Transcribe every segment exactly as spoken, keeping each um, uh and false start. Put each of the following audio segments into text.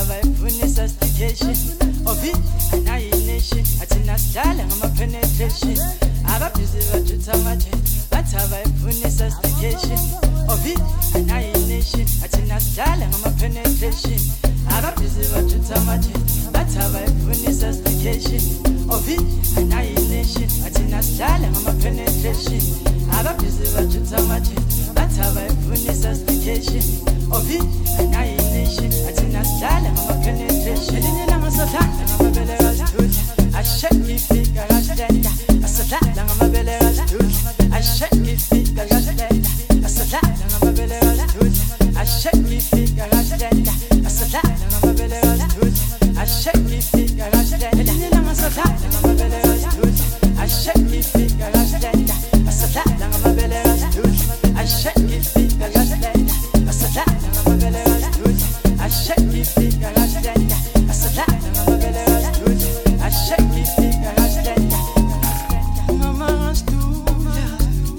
bathava sophistication. Obi annihilation. Atina style ngama penetration. Ababhizi bathutha amaje. Bathava sophistication. Obi annihilation. Atina style ngama penetration. Ababhizi bathutha amaje. Bathava sophistication. Obi annihilation. Atina style ngama penetration. Ababhizi bathutha amaje. Bathava sophistication. Obi annihilation. Atina style ngama penetration. Elina masatha ngama bele rastud. I shake me feet garashlenda. Asatha ngama bele rastud. I shake me feet garashlenda. Asatha ngama bele rastud. I shake me feet garashlenda. Asatha ngama bele rastud. I shake me feet garashlenda. Elina masatha ngama bele rastud. I shake me feet garashlenda. Asatha ngama bele rastud. I shake me feet garashlenda. Asatha ngama bele rastud. I shake me feet garashlenda. Asatha ngama bele rastud. I shake me feet garashlenda. Mama rastud.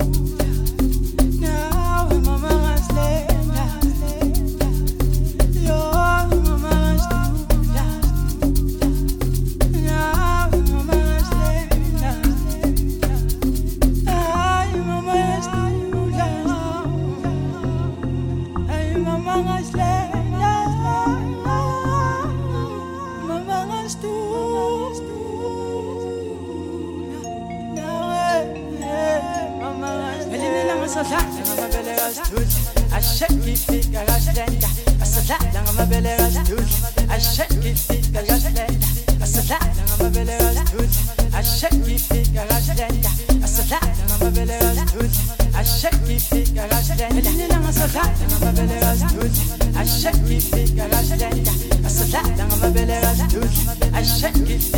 Now mama rashlenda. Yo mama rastud. Now mama rashlenda. Ay mama rastud. Ay mama rashlenda. Mama rastud. Now mama rashlenda. Masatha ngama bele rastud. I shake me feet garashlenda. Asatha ngama bele rastud. I shake me feet garashlenda. Asatha ngama bele rastud. I shake me feet garashlenda. Asatha ngama bele rastud. I shake me feet garashlenda. Elina masatha ngama bele rastud. I shake me feet garashlenda. Asatha ngama bele rastud. I shake me feet